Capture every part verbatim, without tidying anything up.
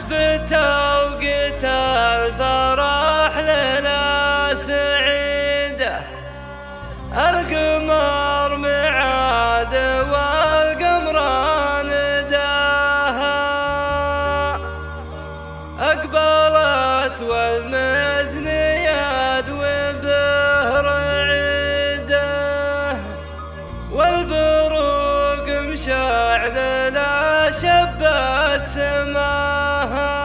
حسب توقيت الفرح ليلة سعيدة، القمر معاد والقمران داها، أقبلت والمزنيات وبهر عيده، والبروق مشعل لا شبت سماها.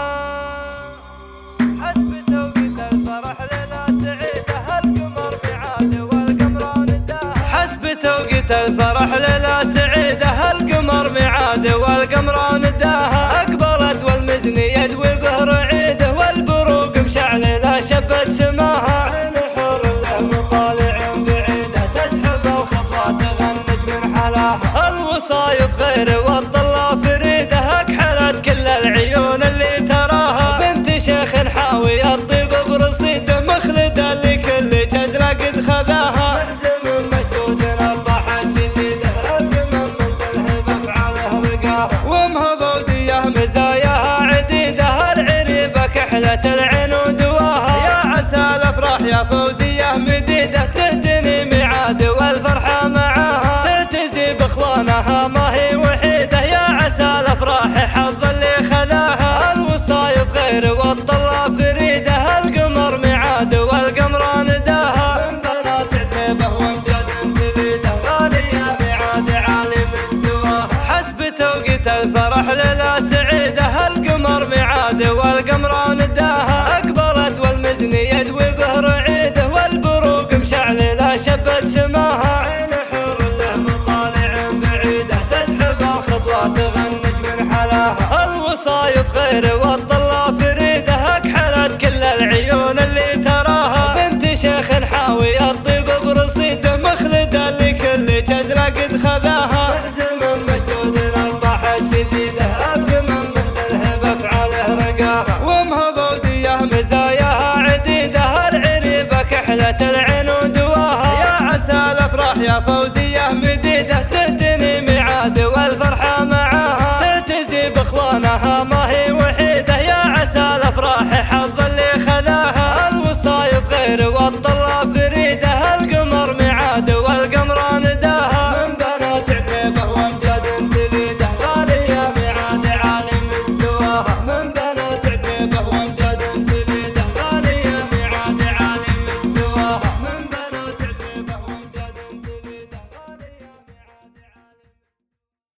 حسب توقيت الفرح ليلة سعيدة، القمر معاد والقمران داها، حسب توقيت الفرح ليلة سعيدة، القمر معاد والقمران داها، أقبلت والمزنيات وبهر عيده، والبروق مشعل لا شبت سماها. عين حور له مطالع بعيدة، تسحب الخطوات تغنج من حلاها، الوصايف خير والطلة فريدة، أكحلت كل العيون اللي تراها، بنت شيخ حاوي الطيب برصيده، مخلدة لكل جزرة قد خذاها، ملزم مشدود الطاح الشديدة، القمم منزله بافعاله رقاها، وامها فوزية مزاياها عديدة، العريبة كحلة العين ودواها، يا عسى الافراح يا فوزية مديدة، تهدني ميعاد والفرحة معاها، تعتزي باخوانها ما هي وحيدة، يا عسى الافراح حظ اللي خذاها، الوصايف غير والطلة فريدة، القمر ميعاد والقمران داها، من بنات عتيبة وامجاد تبيده، غالية ميعاد عالي مستواها. حسب توقيت الفرح ليلة سعيدة، القمر ميعاد والقمران داها، أقبلت والمزنيات وبهر عيده، والبروق مشعل لا شبت سماها. عين حور له مطالع بعيدة، تسحب الخطوات تغنج من حلاها، الوصايف خير والطلة فريدة، أكحلت كل العيون اللي تراها، بنت شيخ حاوي الطيب برصيده، مخلدة لكل جزرة قد خذاها، ملزم مشدود الطاح الشديدة، القمم منزله بافعاله رقاها، وامها فوزية مزاياها عديدة، العريبة كحلة العين ودواها، يا عسى الافراح يا فوزية مديدة.